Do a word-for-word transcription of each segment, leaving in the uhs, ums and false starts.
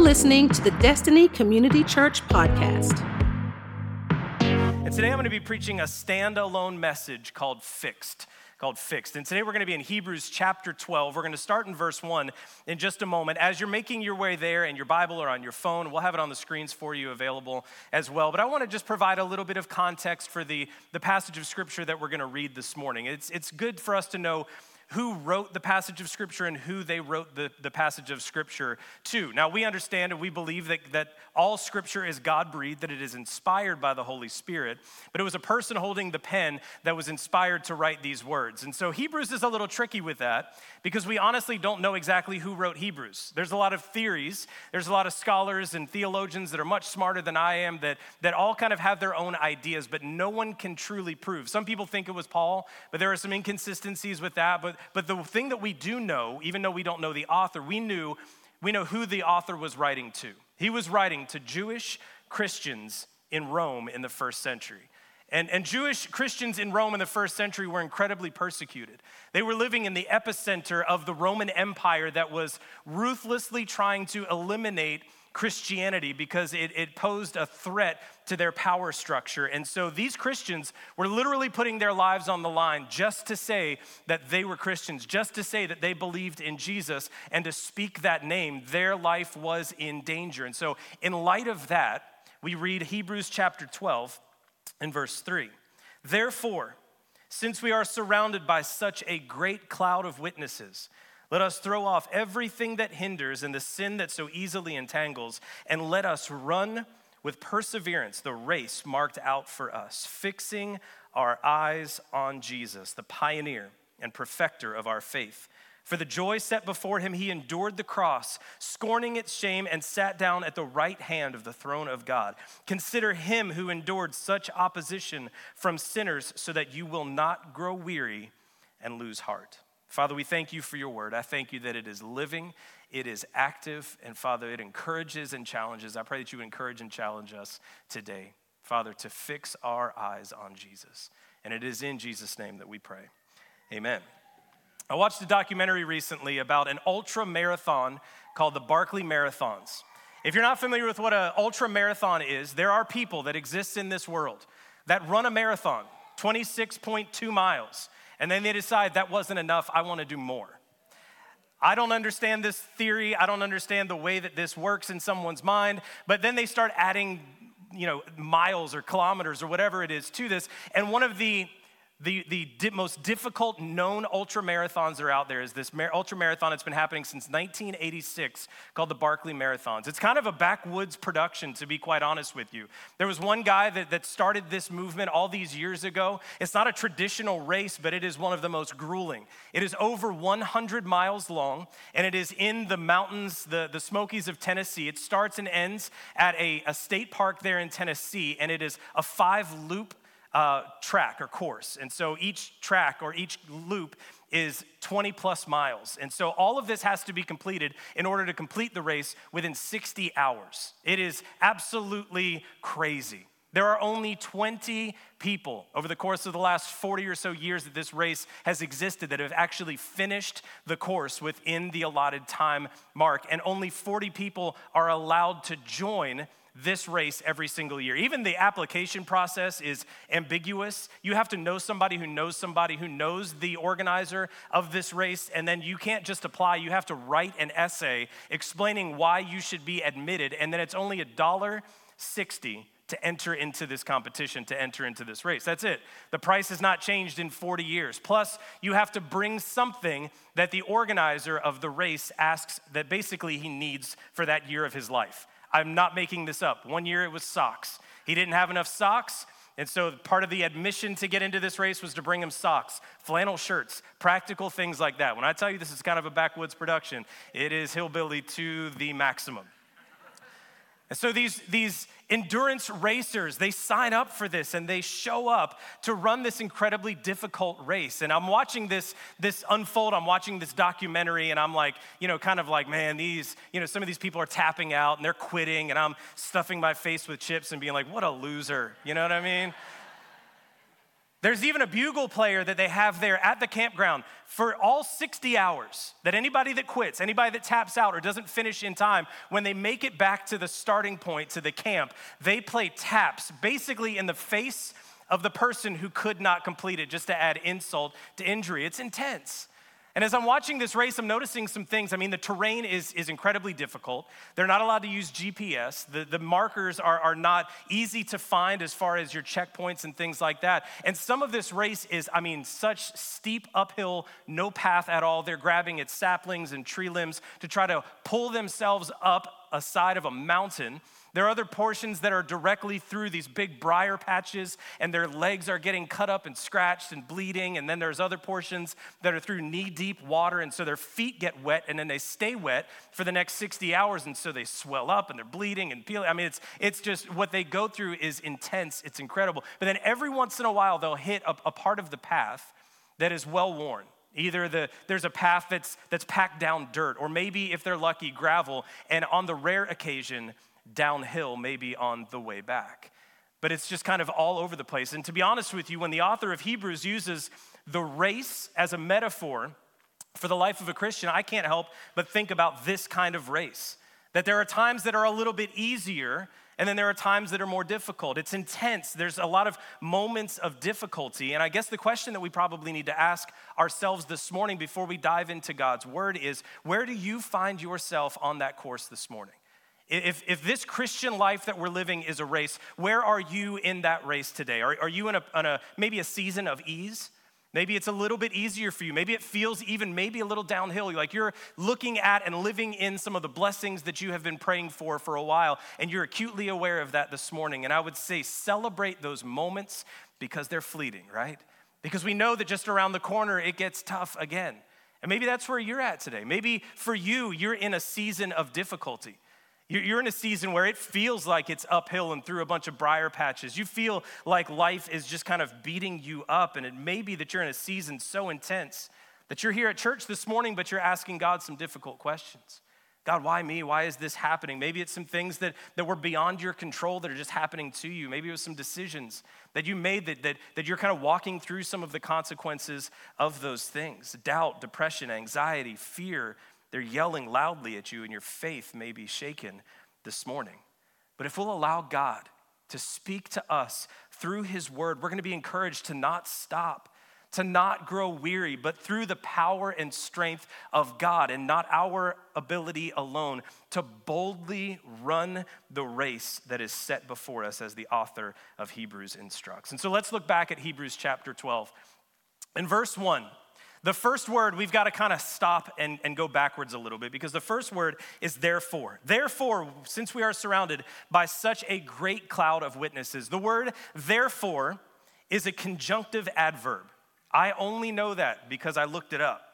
listening to the Destiny Community Church podcast. And today I'm going to be preaching a standalone message called Fixed. Called Fixed. And today we're going to be in Hebrews chapter twelve. We're going to start in verse one in just a moment. As you're making your way there in your Bible or on your phone, we'll have it on the screens for you available as well. But I want to just provide a little bit of context for the, the passage of Scripture that we're going to read this morning. It's, it's good for us to know who wrote the passage of Scripture and who they wrote the, the passage of Scripture to. Now, we understand and we believe that, that all Scripture is God-breathed, that it is inspired by the Holy Spirit, but it was a person holding the pen that was inspired to write these words. And so Hebrews is a little tricky with that because we honestly don't know exactly who wrote Hebrews. There's a lot of theories. There's a lot of scholars and theologians that are much smarter than I am that, that all kind of have their own ideas, but no one can truly prove. Some people think it was Paul, but there are some inconsistencies with that. But But the thing that we do know, even though we don't know the author, we knew, we know who the author was writing to. He was writing to Jewish Christians in Rome in the first century. And, and Jewish Christians in Rome in the first century were incredibly persecuted. They were living in the epicenter of the Roman Empire that was ruthlessly trying to eliminate Christianity because it, it posed a threat to their power structure. And so these Christians were literally putting their lives on the line just to say that they were Christians, just to say that they believed in Jesus and to speak that name. Their life was in danger. And so in light of that, we read Hebrews chapter twelve and verse three. Therefore, since we are surrounded by such a great cloud of witnesses, let us throw off everything that hinders and the sin that so easily entangles, and let us run with perseverance the race marked out for us, fixing our eyes on Jesus, the pioneer and perfecter of our faith. For the joy set before him, he endured the cross, scorning its shame, and sat down at the right hand of the throne of God. Consider him who endured such opposition from sinners, so that you will not grow weary and lose heart. Father, we thank you for your word. I thank you that it is living, it is active, and Father, it encourages and challenges. I pray that you encourage and challenge us today, Father, to fix our eyes on Jesus. And it is in Jesus' name that we pray. Amen. I watched a documentary recently about an ultra marathon called the Barkley Marathons. If you're not familiar with what an ultra marathon is, there are people that exist in this world that run a marathon, twenty-six point two miles. And then they decide that wasn't enough, I want to do more. I don't understand this theory. I don't understand the way that this works in someone's mind. But then they start adding, you know, miles or kilometers or whatever it is to this. And one of the The, the di- most difficult known ultra marathons that are out there is this mar- ultra marathon that's been happening since nineteen eighty-six called the Barkley Marathons. It's kind of a backwoods production, to be quite honest with you. There was one guy that, that started this movement all these years ago. It's not a traditional race, but it is one of the most grueling. It is over one hundred miles long, and it is in the mountains, the, the Smokies of Tennessee. It starts and ends at a, a state park there in Tennessee, and it is a five-loop Uh, track or course. And so each track or each loop is twenty plus miles. And so all of this has to be completed in order to complete the race within sixty hours. It is absolutely crazy. There are only twenty people over the course of the last forty or so years that this race has existed that have actually finished the course within the allotted time mark. And only forty people are allowed to join this race every single year. Even the application process is ambiguous. You have to know somebody who knows somebody who knows the organizer of this race, and then you can't just apply. You have to write an essay explaining why you should be admitted, and then it's only one dollar and sixty cents to enter into this competition, to enter into this race. That's it. The price has not changed in forty years. Plus, you have to bring something that the organizer of the race asks that basically he needs for that year of his life. I'm not making this up. One year it was socks. He didn't have enough socks, and so part of the admission to get into this race was to bring him socks, flannel shirts, practical things like that. When I tell you this is kind of a backwoods production, it is hillbilly to the maximum. And so these, these endurance racers, they sign up for this and they show up to run this incredibly difficult race. And I'm watching this, this unfold. I'm watching this documentary and I'm like, you know, kind of like, man, these, you know, some of these people are tapping out and they're quitting and I'm stuffing my face with chips and being like, what a loser. You know what I mean? There's even a bugle player that they have there at the campground for all sixty hours, that anybody that quits, anybody that taps out or doesn't finish in time, when they make it back to the starting point, to the camp, they play taps basically in the face of the person who could not complete it, just to add insult to injury. It's intense. And as I'm watching this race, I'm noticing some things. I mean, the terrain is, is incredibly difficult. They're not allowed to use G P S. The, the markers are, are not easy to find as far as your checkpoints and things like that. And some of this race is, I mean, such steep uphill, no path at all. They're grabbing at saplings and tree limbs to try to pull themselves up a side of a mountain. There are other portions that are directly through these big briar patches, and their legs are getting cut up and scratched and bleeding. And then there's other portions that are through knee-deep water, and so their feet get wet, and then they stay wet for the next sixty hours, and so they swell up, and they're bleeding and peeling. I mean, it's it's just what they go through is intense. It's incredible. But then every once in a while, they'll hit a, a part of the path that is well-worn. Either the, there's a path that's, that's packed down dirt, or maybe, if they're lucky, gravel, and on the rare occasion, downhill, maybe on the way back. But it's just kind of all over the place. And to be honest with you, when the author of Hebrews uses the race as a metaphor for the life of a Christian, I can't help but think about this kind of race. That there are times that are a little bit easier, and then there are times that are more difficult. It's intense. There's a lot of moments of difficulty. And I guess the question that we probably need to ask ourselves this morning before we dive into God's word is, where do you find yourself on that course this morning? If, if this Christian life that we're living is a race, where are you in that race today? Are, are you in a, in a maybe a season of ease? Maybe it's a little bit easier for you. Maybe it feels even maybe a little downhill. Like you're looking at and living in some of the blessings that you have been praying for for a while, and you're acutely aware of that this morning. And I would say celebrate those moments because they're fleeting, right? Because we know that just around the corner, it gets tough again. And maybe that's where you're at today. Maybe for you, you're in a season of difficulty. You're in a season where it feels like it's uphill and through a bunch of briar patches. You feel like life is just kind of beating you up, and it may be that you're in a season so intense that you're here at church this morning, but you're asking God some difficult questions. God, why me? Why is this happening? Maybe it's some things that, that were beyond your control that are just happening to you. Maybe it was some decisions that you made that, that, that you're kind of walking through some of the consequences of those things. Doubt, depression, anxiety, fear. They're yelling loudly at you, and your faith may be shaken this morning. But if we'll allow God to speak to us through his word, we're going to be encouraged to not stop, to not grow weary, but through the power and strength of God and not our ability alone, to boldly run the race that is set before us, as the author of Hebrews instructs. And so let's look back at Hebrews chapter twelve. In verse one, the first word, we've got to kind of stop and, and go backwards a little bit, because the first word is therefore. Therefore, since we are surrounded by such a great cloud of witnesses, the word therefore is a conjunctive adverb. I only know that because I looked it up.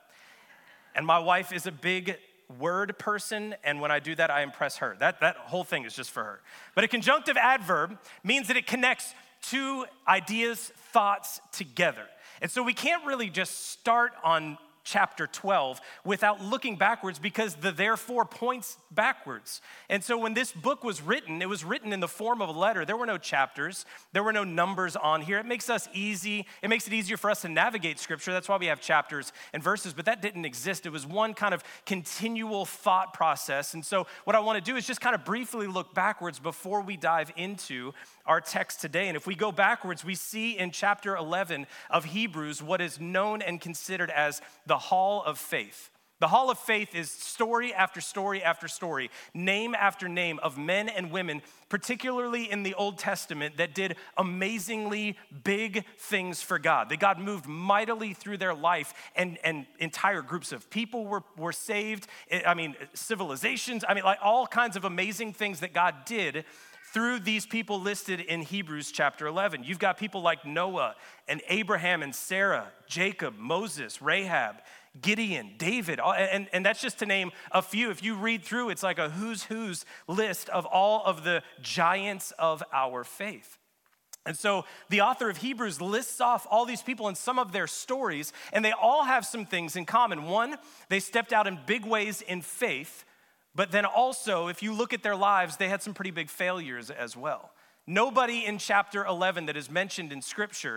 And my wife is a big word person, and when I do that, I impress her. That, that whole thing is just for her. But a conjunctive adverb means that it connects two ideas, thoughts together. And so we can't really just start on chapter twelve without looking backwards, because the therefore points backwards. And so when this book was written, it was written in the form of a letter. There were no chapters. There were no numbers on here. It makes us easy. It makes it easier for us to navigate scripture. That's why we have chapters and verses, but that didn't exist. It was one kind of continual thought process. And so what I want to do is just kind of briefly look backwards before we dive into our text today. And if we go backwards, we see in chapter eleven of Hebrews what is known and considered as the Hall of Faith. The Hall of Faith is story after story after story, name after name of men and women, particularly in the Old Testament, that did amazingly big things for God. That God moved mightily through their life, and, and entire groups of people were, were saved. I mean, civilizations, I mean, like all kinds of amazing things that God did through these people listed in Hebrews chapter eleven. You've got people like Noah and Abraham and Sarah, Jacob, Moses, Rahab, Gideon, David, and, and that's just to name a few. If you read through, it's like a who's who's list of all of the giants of our faith. And so the author of Hebrews lists off all these people and some of their stories, and they all have some things in common. One, they stepped out in big ways in faith. But then also, if you look at their lives, they had some pretty big failures as well. Nobody in chapter eleven that is mentioned in Scripture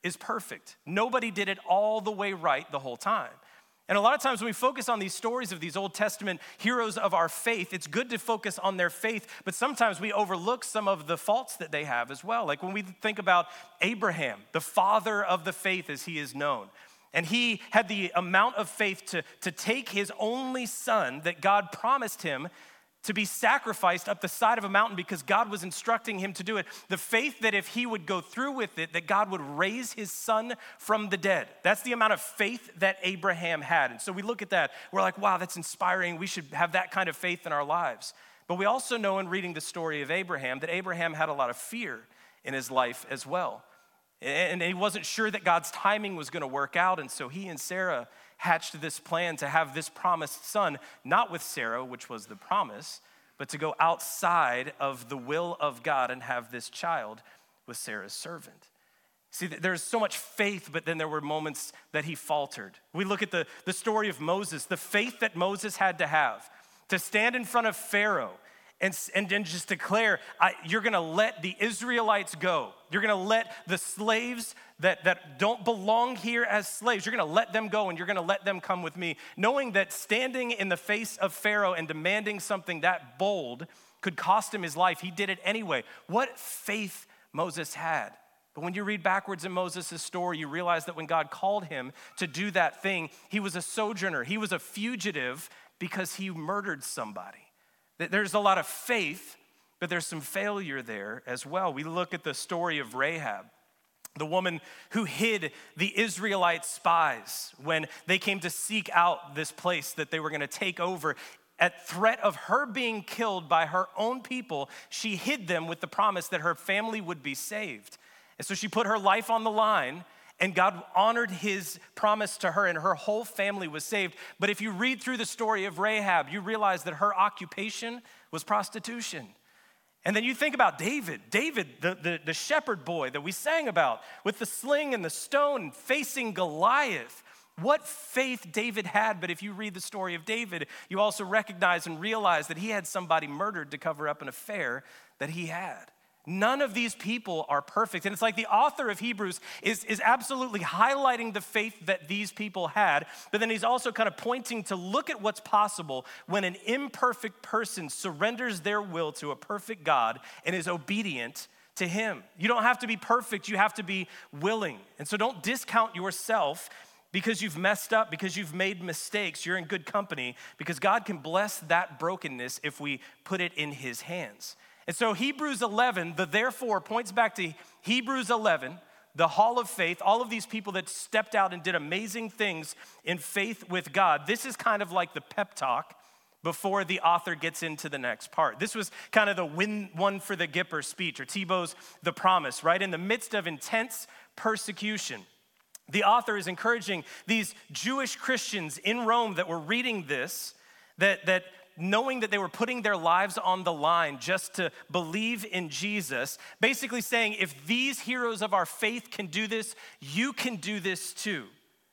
is perfect. Nobody did it all the way right the whole time. And a lot of times when we focus on these stories of these Old Testament heroes of our faith, it's good to focus on their faith, but sometimes we overlook some of the faults that they have as well. Like when we think about Abraham, the father of the faith as he is known. And he had the amount of faith to, to take his only son that God promised him to be sacrificed up the side of a mountain because God was instructing him to do it. The faith that if he would go through with it, that God would raise his son from the dead. That's the amount of faith that Abraham had. And so we look at that, we're like, wow, that's inspiring. We should have that kind of faith in our lives. But we also know in reading the story of Abraham that Abraham had a lot of fear in his life as well. And he wasn't sure that God's timing was going to work out. And so he and Sarah hatched this plan to have this promised son, not with Sarah, which was the promise, but to go outside of the will of God and have this child with Sarah's servant. See, there's so much faith, but then there were moments that he faltered. We look at the, the story of Moses, the faith that Moses had to have to stand in front of Pharaoh and, and then just declare, I, you're gonna let the Israelites go. You're gonna let the slaves that, that don't belong here as slaves, you're gonna let them go and you're gonna let them come with me. Knowing that standing in the face of Pharaoh and demanding something that bold could cost him his life, he did it anyway. What faith Moses had. But when you read backwards in Moses' story, you realize that when God called him to do that thing, he was a sojourner, he was a fugitive because he murdered somebody. There's a lot of faith, but there's some failure there as well. We look at the story of Rahab, the woman who hid the Israelite spies when they came to seek out this place that they were going to take over. At threat of her being killed by her own people, she hid them with the promise that her family would be saved. And so she put her life on the line, and God honored his promise to her, and her whole family was saved. But if you read through the story of Rahab, you realize that her occupation was prostitution. And then you think about David, David, the, the, the shepherd boy that we sang about with the sling and the stone facing Goliath. What faith David had, but if you read the story of David, you also recognize and realize that he had somebody murdered to cover up an affair that he had. None of these people are perfect. And it's like the author of Hebrews is, is absolutely highlighting the faith that these people had, but then he's also kind of pointing to look at what's possible when an imperfect person surrenders their will to a perfect God and is obedient to him. You don't have to be perfect, you have to be willing. And so don't discount yourself because you've messed up, because you've made mistakes. You're in good company because God can bless that brokenness if we put it in his hands. And so Hebrews eleven, the therefore points back to Hebrews eleven, the hall of faith, all of these people that stepped out and did amazing things in faith with God. This is kind of like the pep talk before the author gets into the next part. This was kind of the win one for the Gipper speech, or Tebow's The Promise, right? In the midst of intense persecution, the author is encouraging these Jewish Christians in Rome that were reading this, that that knowing that they were putting their lives on the line just to believe in Jesus, basically saying, if these heroes of our faith can do this, you can do this too.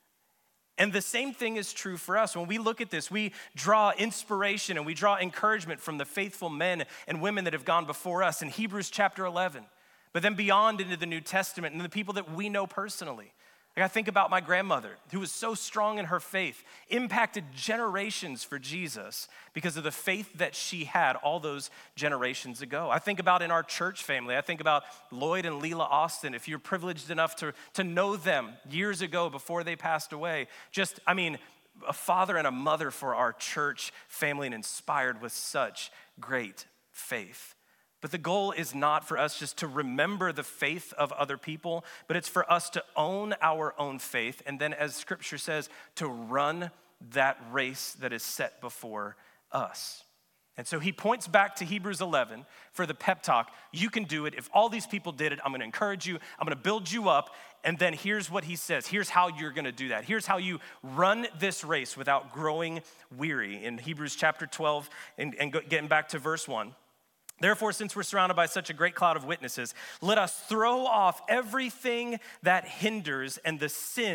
And the same thing is true for us. When we look at this, we draw inspiration and we draw encouragement from the faithful men and women that have gone before us in Hebrews chapter eleven, but then beyond into the New Testament and the people that we know personally. Like I think about my grandmother, who was so strong in her faith, impacted generations for Jesus because of the faith that she had all those generations ago. I think about in our church family, I think about Lloyd and Leela Austin. If you're privileged enough to, to know them years ago before they passed away, just, I mean, a father and a mother for our church family and inspired with such great faith. But the goal is not for us just to remember the faith of other people, but it's for us to own our own faith. And then, as scripture says, to run that race that is set before us. And so he points back to Hebrews eleven for the pep talk. You can do it. If all these people did it, I'm going to encourage you. I'm going to build you up. And then here's what he says. Here's how you're going to do that. Here's how you run this race without growing weary. In Hebrews chapter twelve, and, and go, getting back to verse one. Therefore, since we're surrounded by such a great cloud of witnesses, let us throw off everything that hinders and the sin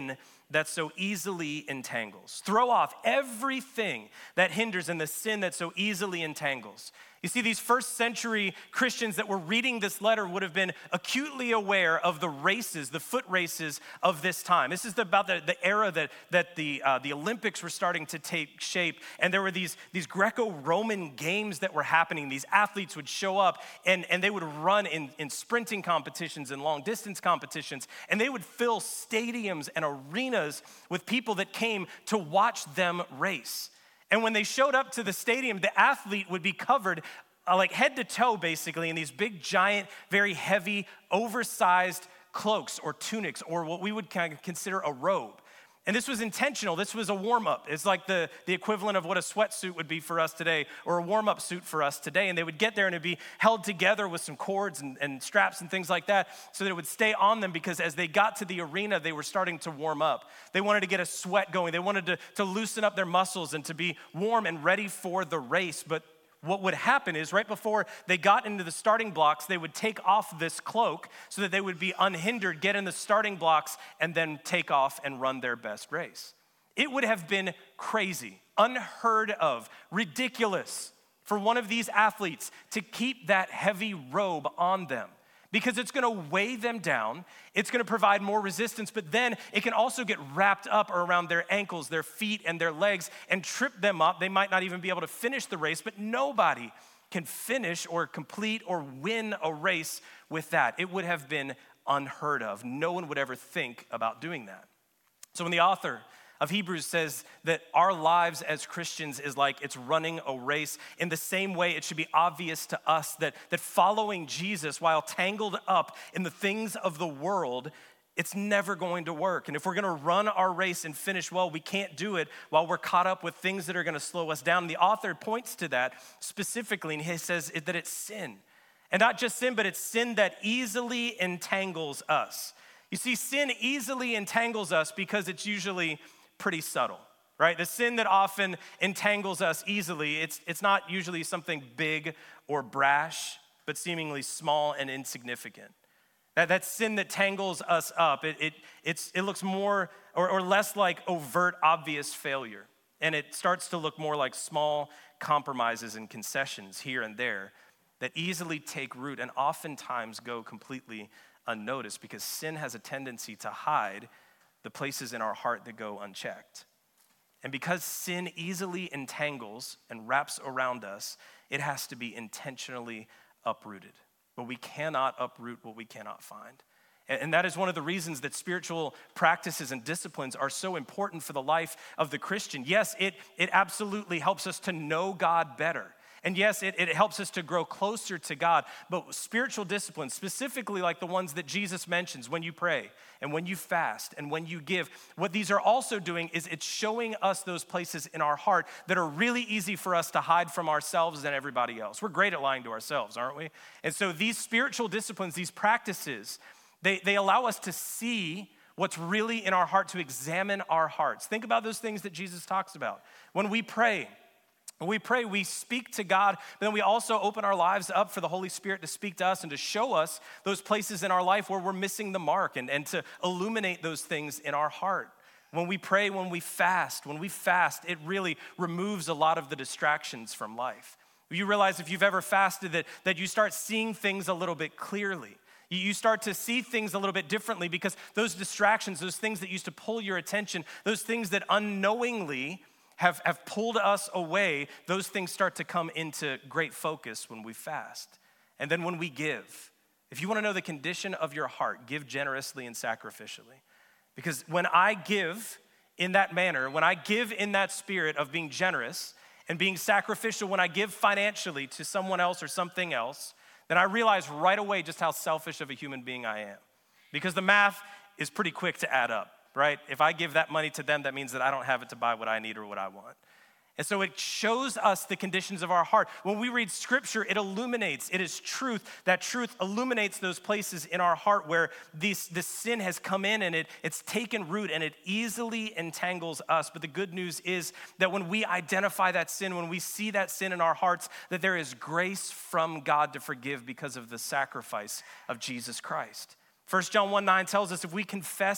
that so easily entangles. Throw off everything that hinders and the sin that so easily entangles. You see, these first century Christians that were reading this letter would have been acutely aware of the races, the foot races of this time. This is the, about the, the era that, that the, uh, the Olympics were starting to take shape. And there were these, these Greco-Roman games that were happening. These athletes would show up and, and they would run in, in sprinting competitions and long distance competitions. And they would fill stadiums and arenas with people that came to watch them race. And when they showed up to the stadium, the athlete would be covered uh, like head to toe, basically, in these big, giant, very heavy, oversized cloaks or tunics, or what we would kind of consider a robe. And this was intentional. This was a warm-up. It's like the, the equivalent of what a sweatsuit would be for us today, or a warm-up suit for us today. And they would get there and it'd be held together with some cords and, and straps and things like that so that it would stay on them, because as they got to the arena, they were starting to warm up. They wanted to get a sweat going. They wanted to, to loosen up their muscles and to be warm and ready for the race. But what would happen is right before they got into the starting blocks, they would take off this cloak so that they would be unhindered, get in the starting blocks, and then take off and run their best race. It would have been crazy, unheard of, ridiculous for one of these athletes to keep that heavy robe on them, because it's gonna weigh them down, it's gonna provide more resistance, but then it can also get wrapped up around their ankles, their feet, and their legs and trip them up. They might not even be able to finish the race, but nobody can finish or complete or win a race with that. It would have been unheard of. No one would ever think about doing that. So when the author of Hebrews says that our lives as Christians is like it's running a race, in the same way it should be obvious to us that, that following Jesus while tangled up in the things of the world, it's never going to work. And if we're gonna run our race and finish well, we can't do it while we're caught up with things that are gonna slow us down. And the author points to that specifically, and he says that it's sin. And not just sin, but it's sin that easily entangles us. You see, sin easily entangles us because it's usually pretty subtle, right? The sin that often entangles us easily, it's, it's not usually something big or brash, but seemingly small and insignificant. That, that sin that tangles us up, it, it, it's, it looks more or, or less like overt, obvious failure. And it starts to look more like small compromises and concessions here and there that easily take root and oftentimes go completely unnoticed, because sin has a tendency to hide the places in our heart that go unchecked. And because sin easily entangles and wraps around us, it has to be intentionally uprooted. But we cannot uproot what we cannot find. And that is one of the reasons that spiritual practices and disciplines are so important for the life of the Christian. Yes, it, it absolutely helps us to know God better. And yes, it, it helps us to grow closer to God, but spiritual disciplines, specifically like the ones that Jesus mentions when you pray and when you fast and when you give, what these are also doing is it's showing us those places in our heart that are really easy for us to hide from ourselves and everybody else. We're great at lying to ourselves, aren't we? And so these spiritual disciplines, these practices, they, they allow us to see what's really in our heart, to examine our hearts. Think about those things that Jesus talks about. When we pray, When we pray, we speak to God, but then we also open our lives up for the Holy Spirit to speak to us and to show us those places in our life where we're missing the mark, and, and to illuminate those things in our heart. When we pray, when we fast, when we fast, it really removes a lot of the distractions from life. You realize if you've ever fasted that, that you start seeing things a little bit clearly. You start to see things a little bit differently because those distractions, those things that used to pull your attention, those things that unknowingly Have, have pulled us away, those things start to come into great focus when we fast. And then when we give, if you want to know the condition of your heart, give generously and sacrificially. Because when I give in that manner, when I give in that spirit of being generous and being sacrificial, when I give financially to someone else or something else, then I realize right away just how selfish of a human being I am. Because the math is pretty quick to add up. Right? If I give that money to them, that means that I don't have it to buy what I need or what I want. And so it shows us the conditions of our heart. When we read scripture, it illuminates, it is truth. That truth illuminates those places in our heart where this, this sin has come in and it, it's taken root and it easily entangles us. But the good news is that when we identify that sin, when we see that sin in our hearts, that there is grace from God to forgive because of the sacrifice of Jesus Christ. First John one nine tells us if we confess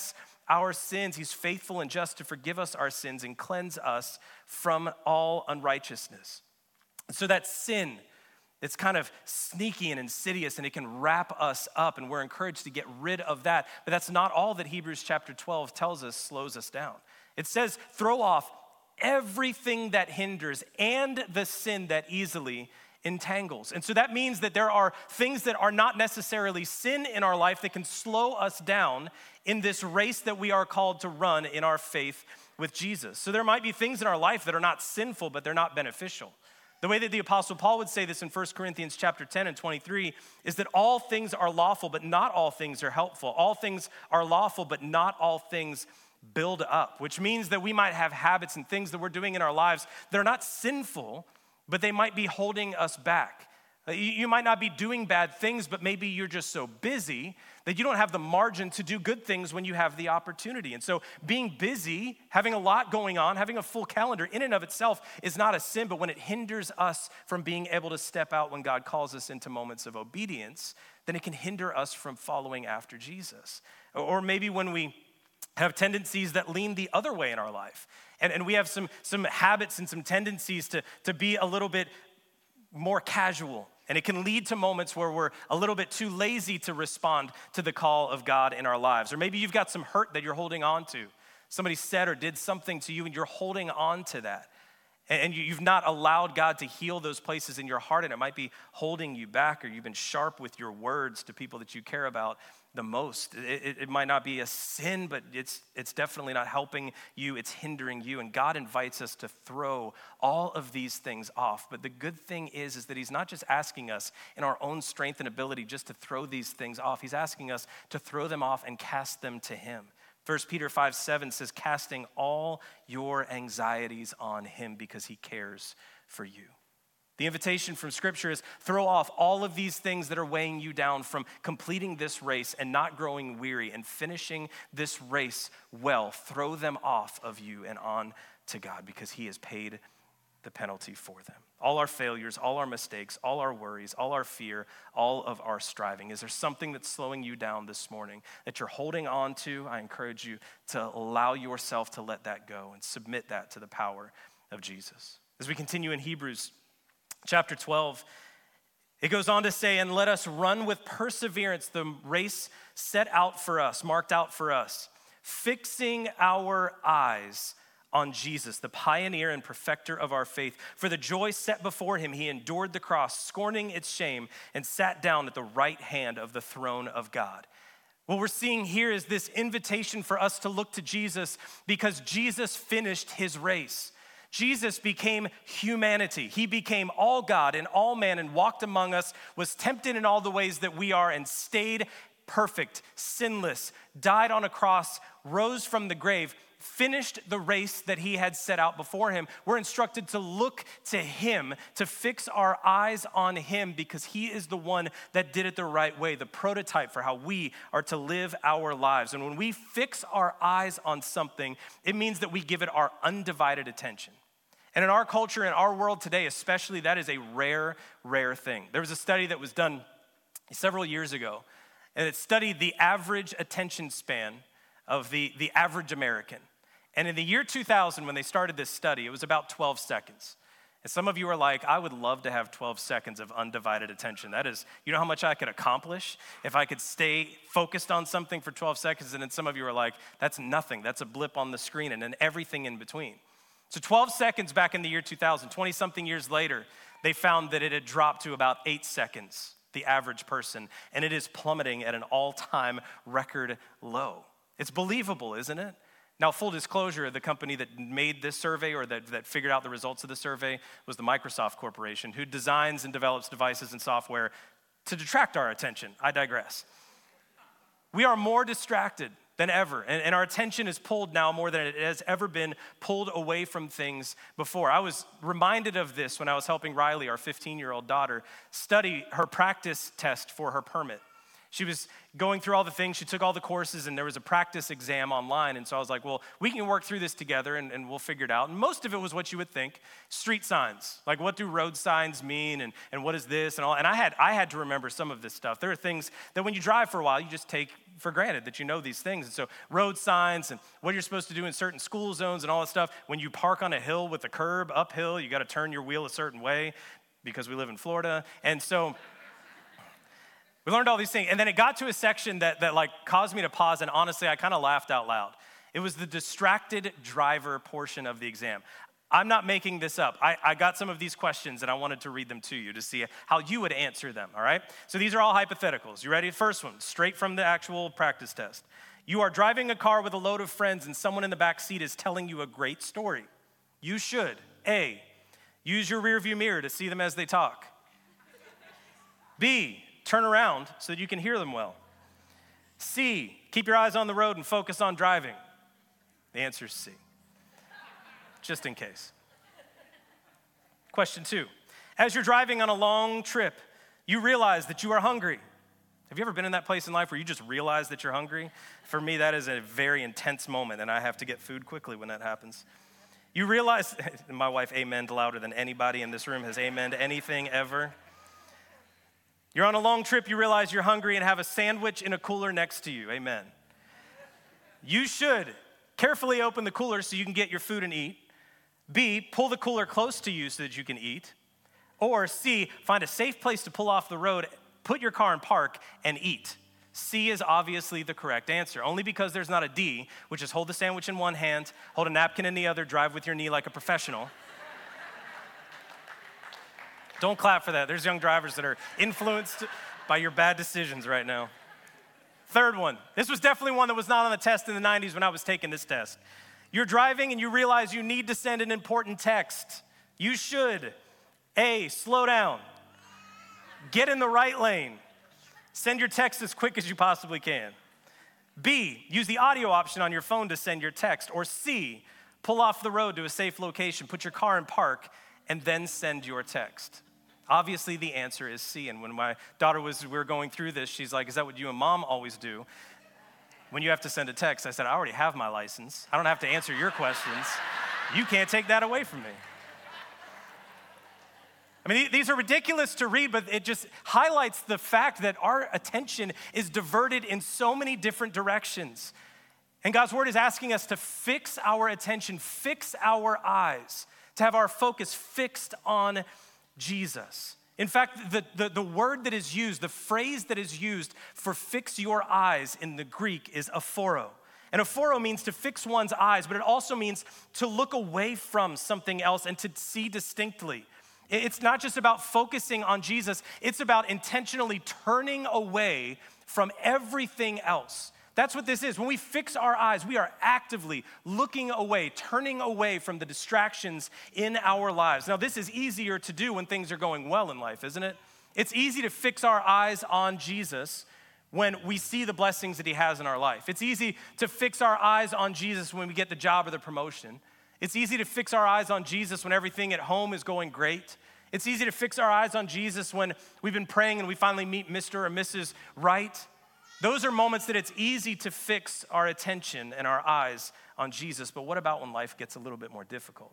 our sins. He's faithful and just to forgive us our sins and cleanse us from all unrighteousness. So that sin, it's kind of sneaky and insidious, and it can wrap us up, and we're encouraged to get rid of that. But that's not all that Hebrews chapter twelve tells us slows us down. It says, throw off everything that hinders and the sin that easily entangles. And so that means that there are things that are not necessarily sin in our life that can slow us down in this race that we are called to run in our faith with Jesus. So there might be things in our life that are not sinful, but they're not beneficial. The way that the Apostle Paul would say this in First Corinthians chapter ten and twenty-three is that all things are lawful, but not all things are helpful. All things are lawful, but not all things build up, which means that we might have habits and things that we're doing in our lives that are not sinful, but they might be holding us back. You might not be doing bad things, but maybe you're just so busy that you don't have the margin to do good things when you have the opportunity. And so being busy, having a lot going on, having a full calendar in and of itself is not a sin, but when it hinders us from being able to step out when God calls us into moments of obedience, then it can hinder us from following after Jesus. Or maybe when we have tendencies that lean the other way in our life. And, and we have some, some habits and some tendencies to, to be a little bit more casual. And it can lead to moments where we're a little bit too lazy to respond to the call of God in our lives. Or maybe you've got some hurt that you're holding on to. Somebody said or did something to you and you're holding on to that. And you've not allowed God to heal those places in your heart, and it might be holding you back, or you've been sharp with your words to people that you care about the most. It, it, it might not be a sin, but it's it's definitely not helping you. It's hindering you. And God invites us to throw all of these things off. But the good thing is, is that he's not just asking us in our own strength and ability just to throw these things off. He's asking us to throw them off and cast them to him. First Peter five seven says, casting all your anxieties on him because he cares for you. The invitation from Scripture is throw off all of these things that are weighing you down from completing this race and not growing weary and finishing this race well. Throw them off of you and on to God because he has paid the penalty for them. All our failures, all our mistakes, all our worries, all our fear, all of our striving. Is there something that's slowing you down this morning that you're holding on to? I encourage you to allow yourself to let that go and submit that to the power of Jesus. As we continue in Hebrews chapter twelve, it goes on to say, and let us run with perseverance the race set out for us, marked out for us, fixing our eyes on Jesus, the pioneer and perfecter of our faith. For the joy set before him, he endured the cross, scorning its shame, and sat down at the right hand of the throne of God. What we're seeing here is this invitation for us to look to Jesus because Jesus finished his race. Jesus became humanity. He became all God and all man and walked among us, was tempted in all the ways that we are, and stayed perfect, sinless, died on a cross, rose from the grave, finished the race that he had set out before him. We're instructed to look to him, to fix our eyes on him because he is the one that did it the right way, the prototype for how we are to live our lives. And when we fix our eyes on something, it means that we give it our undivided attention. And in our culture, in our world today especially, that is a rare, rare thing. There was a study that was done several years ago, and it studied the average attention span of the, the average American. And in the year two thousand, when they started this study, it was about twelve seconds. And some of you are like, I would love to have twelve seconds of undivided attention. That is, you know how much I could accomplish if I could stay focused on something for twelve seconds? And then some of you are like, that's nothing. That's a blip on the screen, and then everything in between. So twelve seconds back in the year two thousand, twenty-something years later, they found that it had dropped to about eight seconds, the average person, and it is plummeting at an all-time record low. It's believable, isn't it? Now, full disclosure, the company that made this survey or that, that figured out the results of the survey was the Microsoft Corporation, who designs and develops devices and software to detract our attention. I digress. We are more distracted than ever, and, and our attention is pulled now more than it has ever been pulled away from things before. I was reminded of this when I was helping Riley, our fifteen-year-old daughter, study her practice test for her permit. She was going through all the things. She took all the courses, and there was a practice exam online. And so I was like, well, we can work through this together, and, and we'll figure it out. And most of it was what you would think. Street signs. Like, what do road signs mean, and, and what is this, and all. And I had, I had to remember some of this stuff. There are things that when you drive for a while, you just take for granted that you know these things. And so road signs and what you're supposed to do in certain school zones and all that stuff. When you park on a hill with a curb uphill, you got to turn your wheel a certain way because we live in Florida. And so we learned all these things. And then it got to a section that, that like caused me to pause. And honestly, I kind of laughed out loud. It was the distracted driver portion of the exam. I'm not making this up. I, I got some of these questions and I wanted to read them to you to see how you would answer them, all right? So these are all hypotheticals. You ready? First one, straight from the actual practice test. You are driving a car with a load of friends and someone in the back seat is telling you a great story. You should, A, use your rearview mirror to see them as they talk. B, turn around so that you can hear them well. C, keep your eyes on the road and focus on driving. The answer is C. Just in case. Question two, as you're driving on a long trip, you realize that you are hungry. Have you ever been in that place in life where you just realize that you're hungry? For me, that is a very intense moment, and I have to get food quickly when that happens. You realize, my wife amened louder than anybody in this room has amened anything ever. You're on a long trip, you realize you're hungry and have a sandwich in a cooler next to you. Amen. You should carefully open the cooler so you can get your food and eat. B, pull the cooler close to you so that you can eat. Or C, find a safe place to pull off the road, put your car in park, and eat. C is obviously the correct answer, only because there's not a D, which is hold the sandwich in one hand, hold a napkin in the other, drive with your knee like a professional. Don't clap for that. There's young drivers that are influenced by your bad decisions right now. Third one. This was definitely one that was not on the test in the nineties when I was taking this test. You're driving and you realize you need to send an important text. You should, A, slow down, get in the right lane, send your text as quick as you possibly can. B, use the audio option on your phone to send your text. Or C, pull off the road to a safe location, put your car in park, and then send your text. Obviously, the answer is C. And when my daughter was, we were going through this, she's like, is that what you and mom always do? When you have to send a text, I said, I already have my license. I don't have to answer your questions. You can't take that away from me. I mean, these are ridiculous to read, but it just highlights the fact that our attention is diverted in so many different directions. And God's word is asking us to fix our attention, fix our eyes, to have our focus fixed on Jesus. In fact, the, the, the word that is used, the phrase that is used for fix your eyes in the Greek is aphoro. And aphoro means to fix one's eyes, but it also means to look away from something else and to see distinctly. It's not just about focusing on Jesus, it's about intentionally turning away from everything else. That's what this is. When we fix our eyes, we are actively looking away, turning away from the distractions in our lives. Now, this is easier to do when things are going well in life, isn't it? It's easy to fix our eyes on Jesus when we see the blessings that he has in our life. It's easy to fix our eyes on Jesus when we get the job or the promotion. It's easy to fix our eyes on Jesus when everything at home is going great. It's easy to fix our eyes on Jesus when we've been praying and we finally meet Mister or Missus Right. Those are moments that it's easy to fix our attention and our eyes on Jesus. But what about when life gets a little bit more difficult?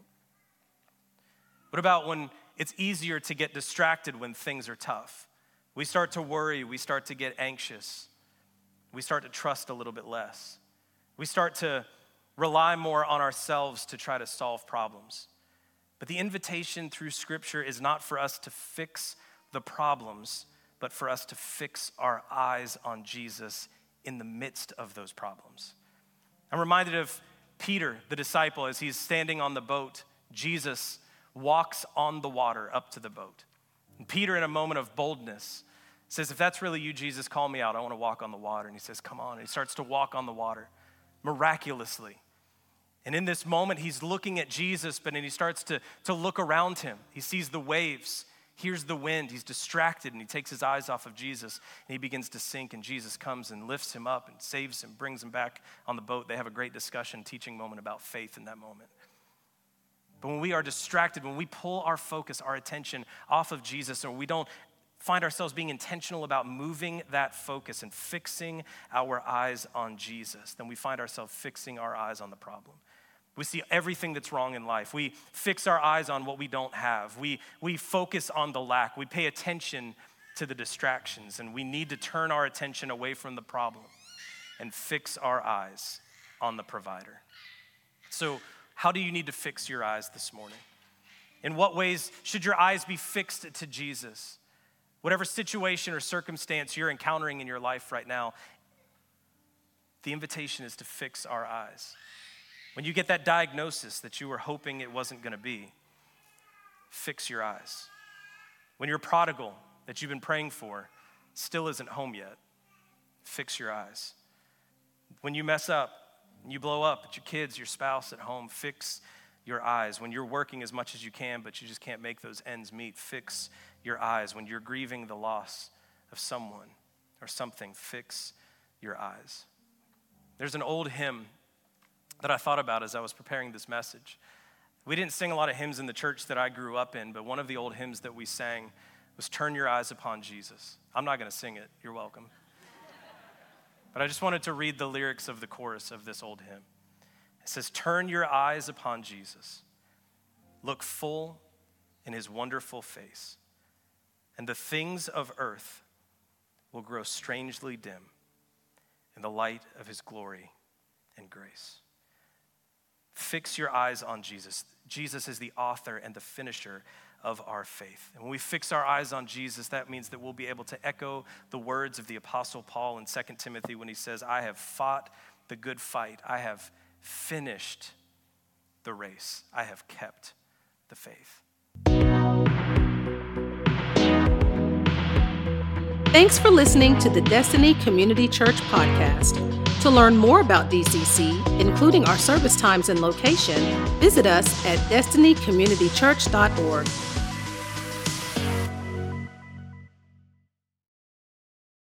What about when it's easier to get distracted when things are tough? We start to worry, we start to get anxious. We start to trust a little bit less. We start to rely more on ourselves to try to solve problems. But the invitation through Scripture is not for us to fix the problems, but for us to fix our eyes on Jesus in the midst of those problems. I'm reminded of Peter, the disciple, as he's standing on the boat. Jesus walks on the water up to the boat. And Peter, in a moment of boldness, says, if that's really you, Jesus, call me out. I want to walk on the water. And he says, come on. And he starts to walk on the water miraculously. And in this moment, he's looking at Jesus, but then he starts to, to look around him. He sees the waves. Hears the wind, he's distracted, and he takes his eyes off of Jesus, and he begins to sink, and Jesus comes and lifts him up and saves him, brings him back on the boat. They have a great discussion, teaching moment about faith in that moment. But when we are distracted, when we pull our focus, our attention off of Jesus, or we don't find ourselves being intentional about moving that focus and fixing our eyes on Jesus, then we find ourselves fixing our eyes on the problem. We see everything that's wrong in life. We fix our eyes on what we don't have. We, we focus on the lack. We pay attention to the distractions, and we need to turn our attention away from the problem and fix our eyes on the provider. So, how do you need to fix your eyes this morning? In what ways should your eyes be fixed to Jesus? Whatever situation or circumstance you're encountering in your life right now, the invitation is to fix our eyes. When you get that diagnosis that you were hoping it wasn't going to be, fix your eyes. When your prodigal that you've been praying for still isn't home yet, fix your eyes. When you mess up, and you blow up at your kids, your spouse at home, fix your eyes. When you're working as much as you can, but you just can't make those ends meet, fix your eyes. When you're grieving the loss of someone or something, fix your eyes. There's an old hymn that I thought about as I was preparing this message. We didn't sing a lot of hymns in the church that I grew up in, but one of the old hymns that we sang was "Turn Your Eyes Upon Jesus." I'm not going to sing it. You're welcome. But I just wanted to read the lyrics of the chorus of this old hymn. It says, "Turn your eyes upon Jesus. Look full in his wonderful face, and the things of earth will grow strangely dim in the light of his glory and grace." Fix your eyes on Jesus. Jesus is the author and the finisher of our faith. And when we fix our eyes on Jesus, that means that we'll be able to echo the words of the Apostle Paul in Second Timothy when he says, "I have fought the good fight. I have finished the race. I have kept the faith." Thanks for listening to the Destiny Community Church podcast. To learn more about D C C, including our service times and location, visit us at destiny community church dot org.